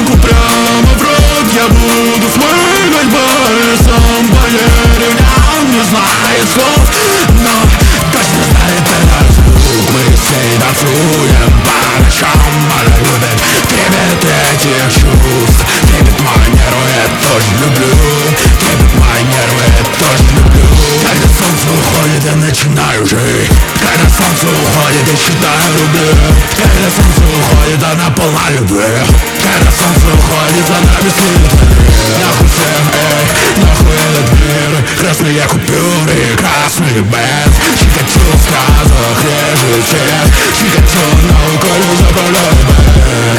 руку прямо в рот. Я буду смыгать пальцем по деревням. Не знает слов, но точно знает этот звук. Мы с ней танцуем по ночам. Она любит трепет этих чувств. Трепет мои нервы, я тоже люблю. Трепет мои нервы, я тоже люблю. Когда солнце уходит, я начинаю жить. Когда солнце уходит, я считаю рубли. Когда солнце уходит, она полна любви. Когда солнце уходит, она без света. Нахуй всем, эй, нахуй этот мир. Красные купюры, красный бэнд. Чикатило в сказах, режет всех. Чикатило на уколе за полет.